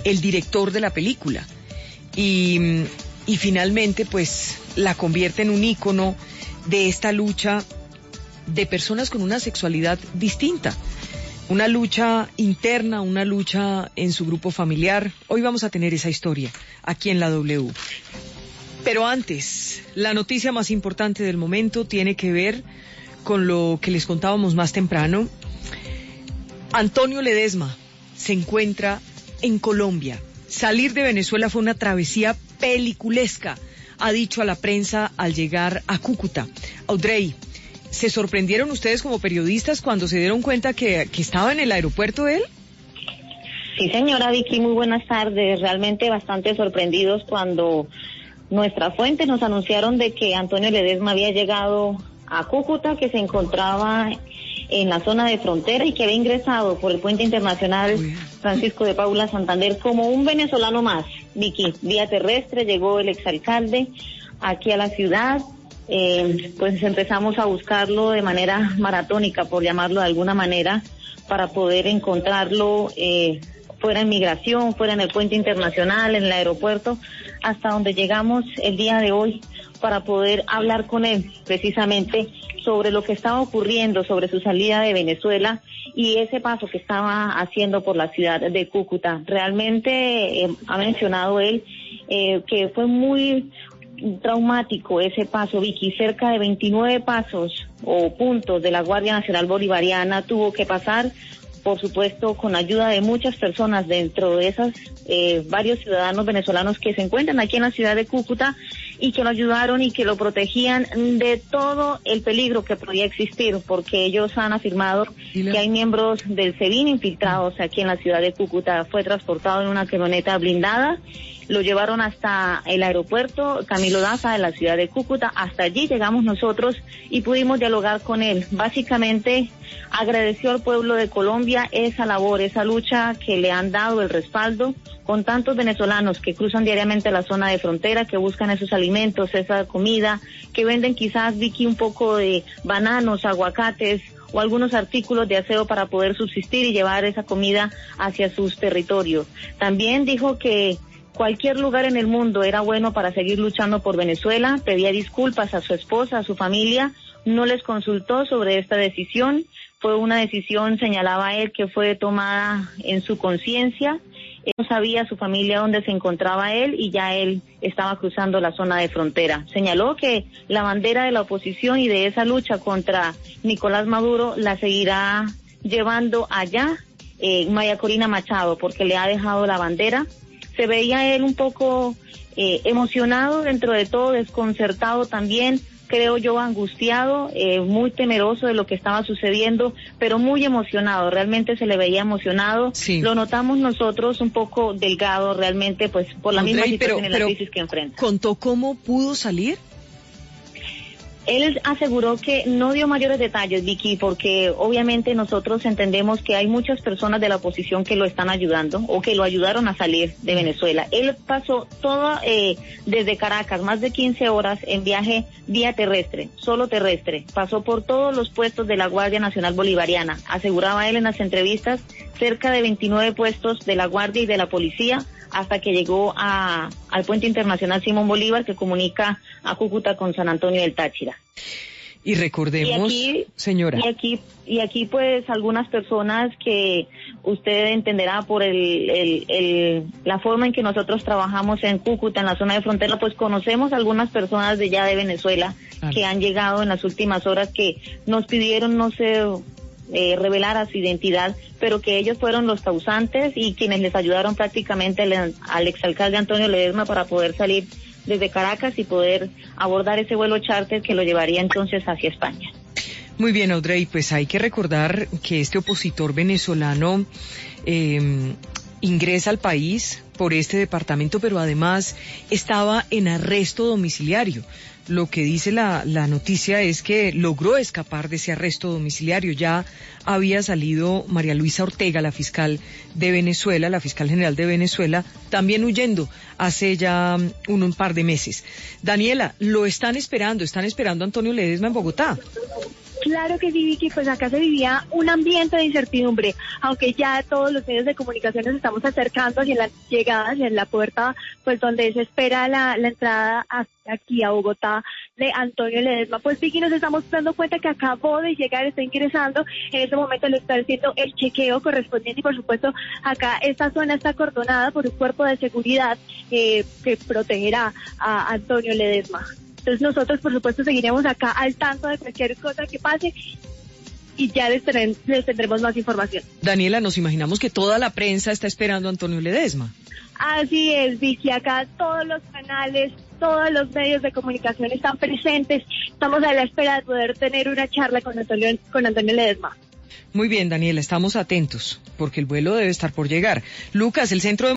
el director de la película. Y finalmente, pues, la convierte en un ícono de esta lucha de personas con una sexualidad distinta. Una lucha interna, una lucha en su grupo familiar. Hoy vamos a tener esa historia aquí en la W. Pero antes, la noticia más importante del momento tiene que ver con lo que les contábamos más temprano. Antonio Ledesma se encuentra en Colombia. Salir de Venezuela fue una travesía peliculesca, ha dicho a la prensa al llegar a Cúcuta. Audrey, ¿se sorprendieron ustedes como periodistas cuando se dieron cuenta que estaba en el aeropuerto él? Sí, señora Vicky, muy buenas tardes. Realmente bastante sorprendidos cuando nuestras fuentes nos anunciaron de que Antonio Ledesma había llegado a Cúcuta, que se encontraba en la zona de frontera y que había ingresado por el puente internacional Francisco de Paula Santander como un venezolano más. Vicky, vía terrestre llegó el exalcalde aquí a la ciudad. Pues empezamos a buscarlo de manera maratónica, por llamarlo de alguna manera, para poder encontrarlo fuera en migración, fuera en el puente internacional, en el aeropuerto, hasta donde llegamos el día de hoy para poder hablar con él precisamente sobre lo que estaba ocurriendo, sobre su salida de Venezuela y ese paso que estaba haciendo por la ciudad de Cúcuta. Realmente ha mencionado él que fue muy traumático ese paso, Vicky. Cerca de 29 pasos o puntos de la Guardia Nacional Bolivariana tuvo que pasar, por supuesto con ayuda de muchas personas, dentro de esas varios ciudadanos venezolanos que se encuentran aquí en la ciudad de Cúcuta y que lo ayudaron y que lo protegían de todo el peligro que podía existir, porque ellos han afirmado que hay miembros del SEBIN infiltrados aquí en la ciudad de Cúcuta. Fue transportado en una camioneta blindada, lo llevaron hasta el aeropuerto Camilo Daza de la ciudad de Cúcuta. Hasta allí llegamos nosotros y pudimos dialogar con él. Básicamente agradeció al pueblo de Colombia esa labor, esa lucha que le han dado, el respaldo, con tantos venezolanos que cruzan diariamente la zona de frontera, que buscan esos alimentos, esa comida, que venden quizás, Vicky, un poco de bananos, aguacates o algunos artículos de aseo para poder subsistir y llevar esa comida hacia sus territorios. También dijo que cualquier lugar en el mundo era bueno para seguir luchando por Venezuela. Pedía disculpas a su esposa, a su familia, no les consultó sobre esta decisión. Fue una decisión, señalaba él, que fue tomada en su conciencia. Él no sabía su familia dónde se encontraba él y ya él estaba cruzando la zona de frontera. Señaló que la bandera de la oposición y de esa lucha contra Nicolás Maduro la seguirá llevando allá María Corina Machado, porque le ha dejado la bandera. Se veía él un poco emocionado dentro de todo, desconcertado también, creo yo, angustiado, muy temeroso de lo que estaba sucediendo, pero muy emocionado. Realmente se le veía emocionado. Sí. Lo notamos nosotros un poco delgado realmente, pues por la misma situación en la crisis que enfrenta. ¿Contó cómo pudo salir? Él aseguró que no dio mayores detalles, Vicky, porque obviamente nosotros entendemos que hay muchas personas de la oposición que lo están ayudando o que lo ayudaron a salir de Venezuela. Él pasó todo desde Caracas, más de 15 horas en viaje vía terrestre, solo terrestre. Pasó por todos los puestos de la Guardia Nacional Bolivariana. Aseguraba él en las entrevistas cerca de 29 puestos de la Guardia y de la Policía, hasta que llegó al puente internacional Simón Bolívar, que comunica a Cúcuta con San Antonio del Táchira. Y recordemos, señora. Y aquí pues algunas personas que usted entenderá por la forma en que nosotros trabajamos en Cúcuta, en la zona de frontera, pues conocemos algunas personas de allá de Venezuela que han llegado en las últimas horas, que nos pidieron, no sé, revelar su identidad, pero que ellos fueron los causantes y quienes les ayudaron prácticamente al exalcalde Antonio Ledesma para poder salir desde Caracas y poder abordar ese vuelo charter que lo llevaría entonces hacia España. Muy bien, Audrey, pues hay que recordar que este opositor venezolano ingresa al país por este departamento, pero además estaba en arresto domiciliario. Lo que dice la noticia es que logró escapar de ese arresto domiciliario. Ya había salido María Luisa Ortega, la fiscal de Venezuela, la fiscal general de Venezuela, también huyendo hace ya un par de meses. Daniela, ¿están esperando a Antonio Ledesma en Bogotá? Claro que sí, Vicky, pues acá se vivía un ambiente de incertidumbre, aunque ya todos los medios de comunicación nos estamos acercando hacia las llegadas, en la puerta, pues donde se espera la entrada aquí a Bogotá de Antonio Ledesma. Pues Vicky, nos estamos dando cuenta que acabó de llegar, está ingresando, en este momento le está haciendo el chequeo correspondiente y por supuesto acá esta zona está acordonada por un cuerpo de seguridad que protegerá a Antonio Ledesma. Entonces nosotros, por supuesto, seguiremos acá al tanto de cualquier cosa que pase y ya les tendremos más información. Daniela, nos imaginamos que toda la prensa está esperando a Antonio Ledesma. Así es, Vicky, acá todos los canales, todos los medios de comunicación están presentes. Estamos a la espera de poder tener una charla con Antonio Ledesma. Muy bien, Daniela, estamos atentos, porque el vuelo debe estar por llegar. Lucas, el centro de